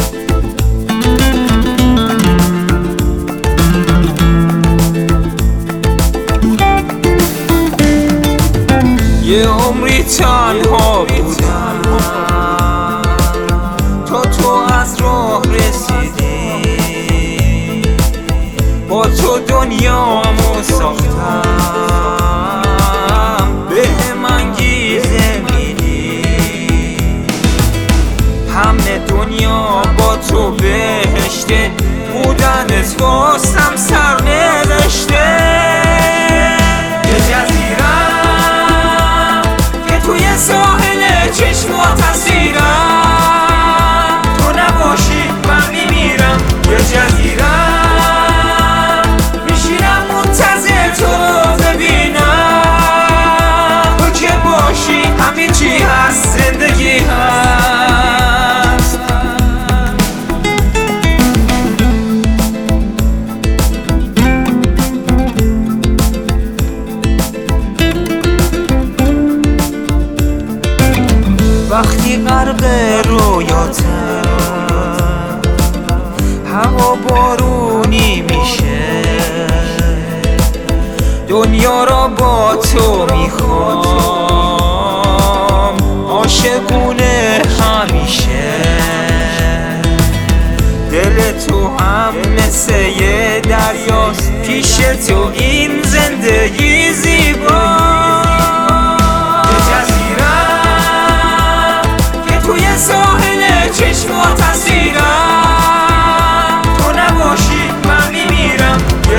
یه عمری تنها بودم تو از راه رسیدی، با تو دنیامو ساختم، به من گیزه میدی. همه دنیا با تو بهشته، بودنت واسم سر نوشته. ساحل چشمات اسیرم، تو نباشی من میمیرم. یه جزیرم میشینم منتظر تو ببینم، تو که باشی همین چی هست، زندگی هست. وقتی غرق رویاتم، هوا بارونی میشه، دنیا را با تو میخوام، عاشقونه همیشه. دل تو هم مثل یه دریاست، پیش تو این زندگی زیباست. ساحل چشمات اسیرم، تو نباشی من میمیرم. یه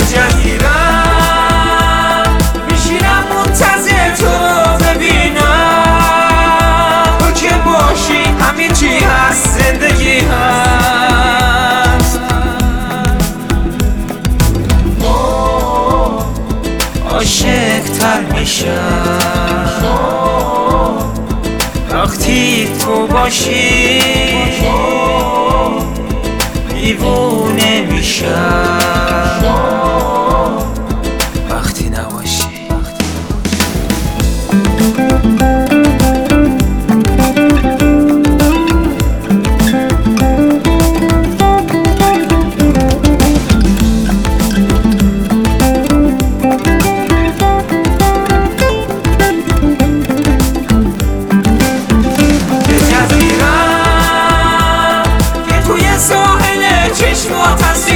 جزیرم میشینم منتظر تو ببینم، تو که باشی همین چی هست، زندگی هست. عاشق تر میشم وقتی تو باشی، دیوونه میشم وقتی نباشی. چشمات